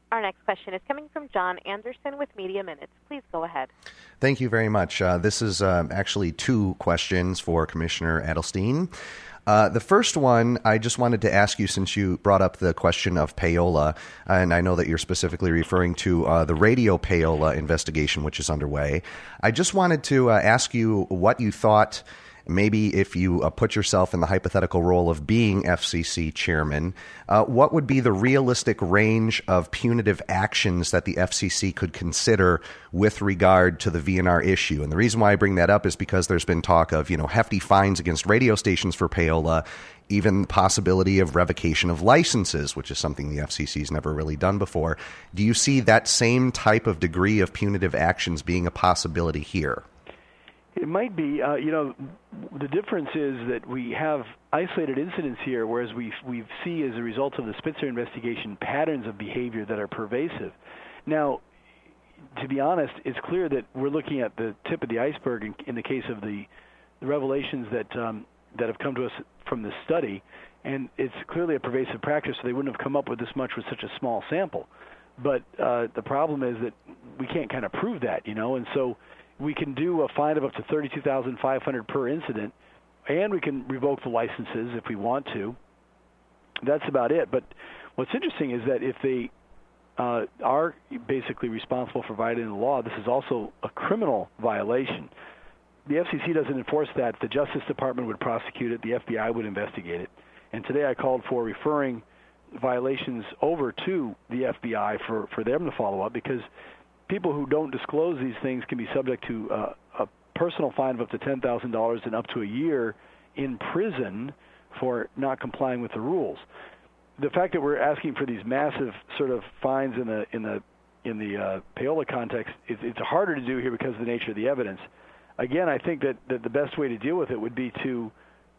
Our next question is coming from John Anderson with Media Minutes. Please go ahead. Thank you very much. This is actually two questions for Commissioner Adelstein. The first one, I just wanted to ask you, since you brought up the question of payola, and I know that you're specifically referring to the radio payola investigation, which is underway. I just wanted to ask you what you thought. Maybe if you put yourself in the hypothetical role of being FCC chairman, what would be the realistic range of punitive actions that the FCC could consider with regard to the VNR issue? And the reason why I bring that up is because there's been talk of, hefty fines against radio stations for payola, even the possibility of revocation of licenses, which is something the FCC has never really done before. Do you see that same type of degree of punitive actions being a possibility here? It might be. The difference is that we have isolated incidents here, whereas we see as a result of the Spitzer investigation patterns of behavior that are pervasive. Now, to be honest, it's clear that we're looking at the tip of the iceberg in the case of the revelations that have come to us from this study, and it's clearly a pervasive practice, so they wouldn't have come up with this much with such a small sample. But the problem is that we can't kind of prove that, and so we can do a fine of up to $32,500 per incident, and we can revoke the licenses if we want to. That's about it. But what's interesting is that if they are basically responsible for violating the law, this is also a criminal violation. The FCC doesn't enforce that. The Justice Department would prosecute it. The FBI would investigate it. And today I called for referring violations over to the FBI for them to follow up, because people who don't disclose these things can be subject to a personal fine of up to $10,000 and up to a year in prison for not complying with the rules. The fact that we're asking for these massive sort of fines in the payola context, it's harder to do here because of the nature of the evidence. Again, I think that the best way to deal with it would be to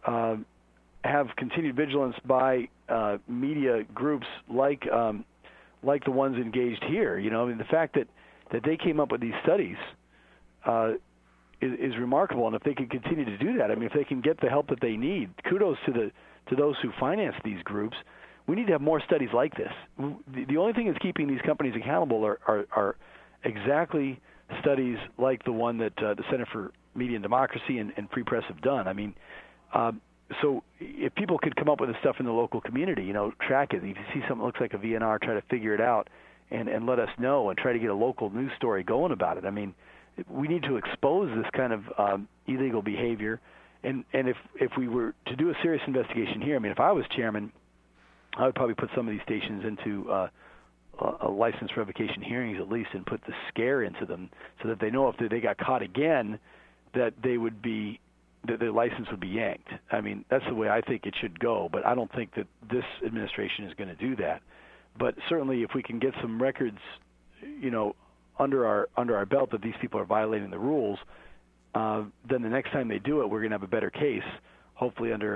have continued vigilance by media groups like the ones engaged here. The fact that they came up with these studies is remarkable, and if they can continue to do that, if they can get the help that they need, kudos to those who finance these groups. We need to have more studies like this. The only thing that's keeping these companies accountable are exactly studies like the one that the Center for Media and Democracy and Free Press have done. So if people could come up with this stuff in the local community, track it. If you see something that looks like a VNR, try to figure it out and let us know and try to get a local news story going about it. We need to expose this kind of illegal behavior. And if we were to do a serious investigation here, if I was chairman, I would probably put some of these stations into a license revocation hearings at least, and put the scare into them so that they know if they got caught again, that that their license would be yanked. That's the way I think it should go, but I don't think that this administration is going to do that. But certainly, if we can get some records, under our belt that these people are violating the rules, then the next time they do it, we're going to have a better case. Hopefully, under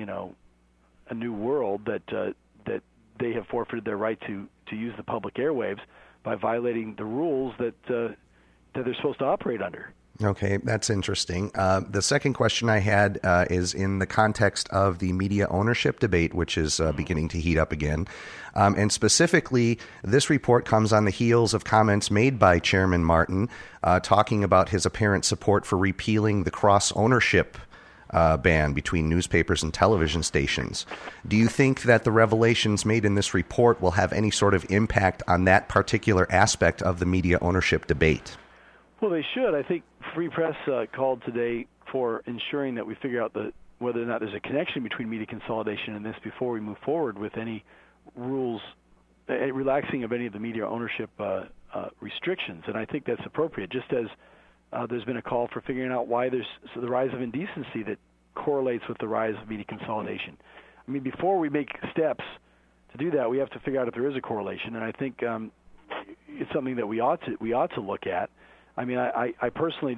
a new world that they have forfeited their right to use the public airwaves by violating the rules that they're supposed to operate under. Okay, that's interesting. The second question I had is in the context of the media ownership debate, which is beginning to heat up again. And specifically, this report comes on the heels of comments made by Chairman Martin talking about his apparent support for repealing the cross-ownership ban between newspapers and television stations. Do you think that the revelations made in this report will have any sort of impact on that particular aspect of the media ownership debate? Well, they should. I think Free Press called today for ensuring that we figure out whether or not there's a connection between media consolidation and this before we move forward with any rules, relaxing of any of the media ownership restrictions. And I think that's appropriate, just as there's been a call for figuring out why there's the rise of indecency that correlates with the rise of media consolidation. Before we make steps to do that, we have to figure out if there is a correlation, and I think it's something that we ought to look at. I personally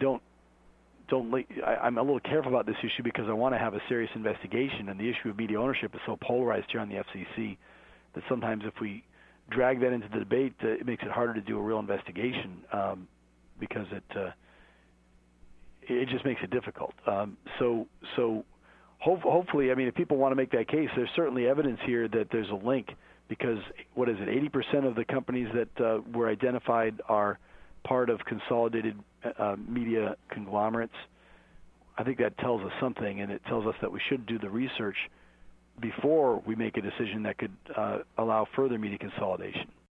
I'm a little careful about this issue because I want to have a serious investigation, and the issue of media ownership is so polarized here on the FCC that sometimes if we drag that into the debate, it makes it harder to do a real investigation because it just makes it difficult. So hopefully, if people want to make that case, there's certainly evidence here that there's a link because what is it? 80% of the companies that were identified are part of consolidated media conglomerates. I think that tells us something, and it tells us that we should do the research before we make a decision that could allow further media consolidation.